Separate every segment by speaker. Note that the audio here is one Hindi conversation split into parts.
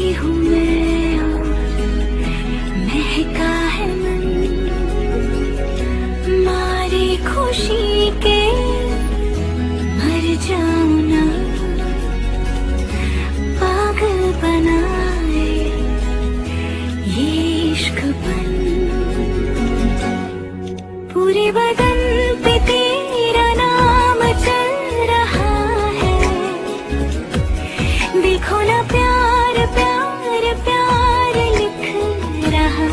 Speaker 1: हूँ मैं और महका है मन, मारे खुशी के मर जाऊं ना, पागल बनाए ये इश्कपन। पूरे बदन पे तेरा नाम चल रहा है, देखो ना प्यार प्यार प्यार लिख रहा।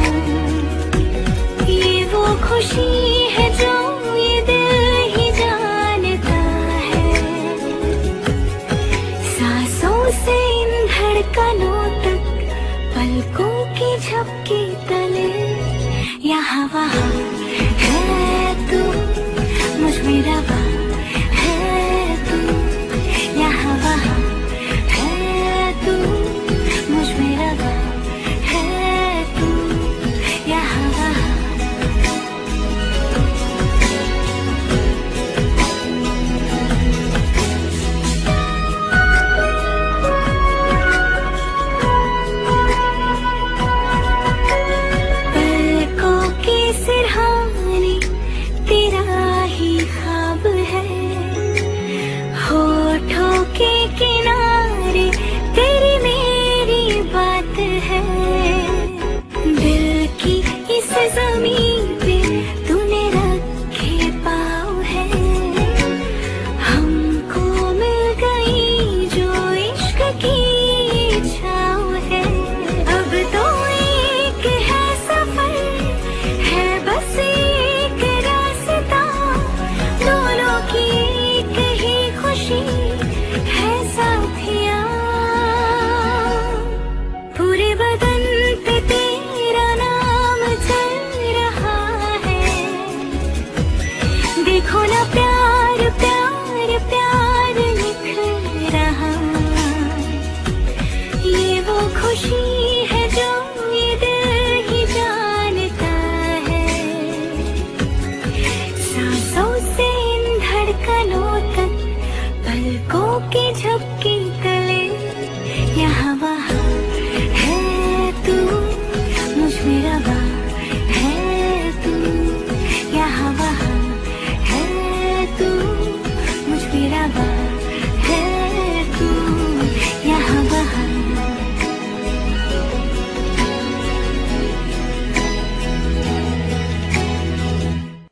Speaker 1: ये वो खुशी है जो ये दिल ही जानता है, सांसों से इन धड़कनों तक, पलकों की झपकी तले, यहाँ वहाँ है तू, मुझ में रवा है तू, यहाँ वहाँ है तू, मुझ में रवा है तू, यहाँ वहाँ। पलकों के सिरहाने तेरा ही ख्वाब है, होठों के किनारे तेरी मेरी बात है। दिल की इस ज़मीन पे तूने रखे पाँव है, हमको मिल गई जो इश्क की छाँव है। अब तो एक है सफर, है बस एक रास्ता, दोनों की एक ही खुशी है साथिया। पूरे बदन पे तेरा नाम चल रहा है, देखो ना प्यार प्यार प्यार लिख रहा। ये वो खुशी